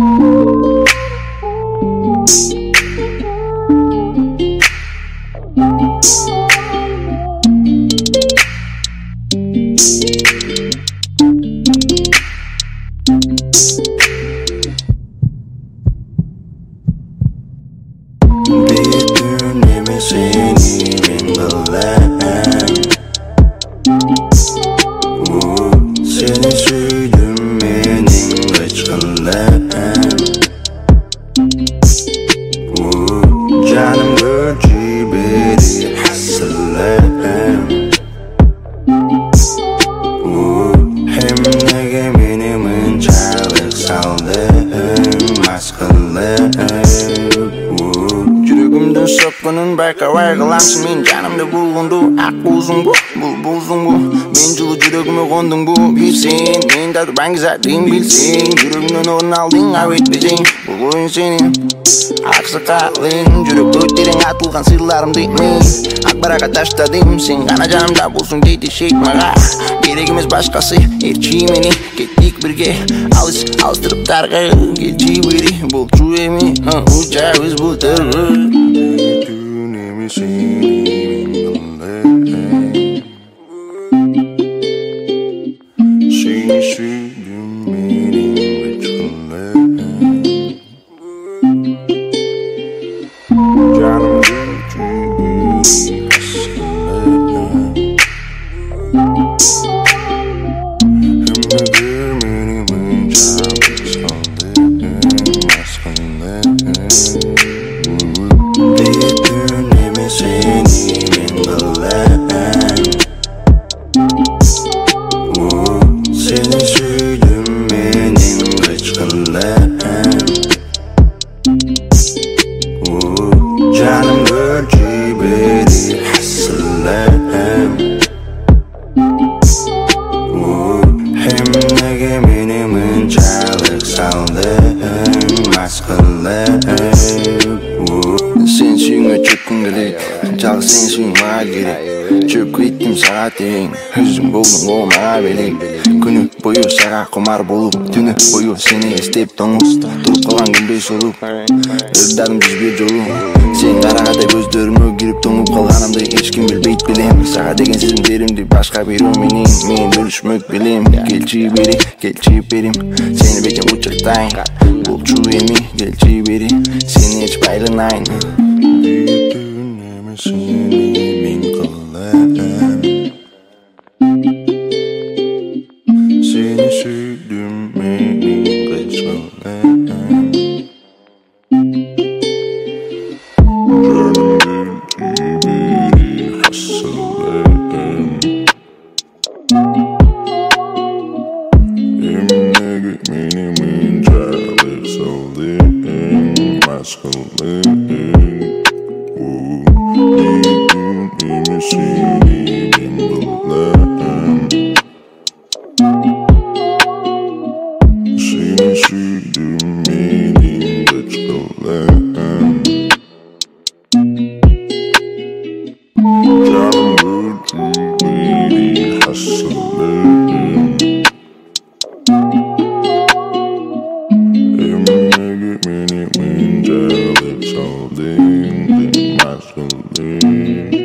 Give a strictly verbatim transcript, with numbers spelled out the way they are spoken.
Seni süydüm benim kaçkınlarım. Canım görçü beri hasıllarım. Hem nege benim ınçalık saldığım askıllarım. Жүрегімдің соққының байқабай қаламсың мен жанымды бұлғынды ақ бұлсың бұл бұл бұлсың бұл мен жылы жүрегіме қондың бұл білсең мен татып аңғызатын білсең жүрегімнен орын алдың ау етпесең бұл ойын сенің ақсақалың жүрек өттерің атылған сыйларымды мен ақбараға таштадым сен ғана жанымда болсың дейді шейт маға керек емес басқасы ерчи мені кеттік бірге алыс алыстырып тарға келчи бері бұл чу еме ұча өз бұлтырғы Seni sürdüm benim kaçkınlarım. Canım görçü beri hasıllarım. Hem nedir benim ınçalık saldığım askınlarım. Değdirneme seni ben bağlarım. Seni süydüm benim kaçkınlarım. Canım görçü beri hasıllarım. Hem nege benim ınçalık saldığım askıllarım. Sen suyuna çökkün gerek, жалғыз сен сүйің маған керек жүріп кеттім саған тең өзің болдың ол маған белек күні бойы саған құмар болып түні бойы сені естеп тоңыз тұрып қалған күндей солып ырдадым жүзбе жолым сен қарағанда көздеріме кіріп тоңып қалғанымды ешкім білбейді білем саған деген сезімдерімді башқа біреуменен мен бөлішмек білем келші бері келші берем сені бекем құшақтайын бұл чу еме келші бері сені еш байланайын Seni ben kıllarım. Seni sürdüm benim kaçkınlarım. Canım görçü beri hasıllarım. Hem nege benim ınçalık saldığım askınlarım. Seni ben bağlarım. Seni sürdüm benim kaçkınlarım. Canım görçü beri hasıllarım. Hem nege benim ınçalık saldığım askınlarım.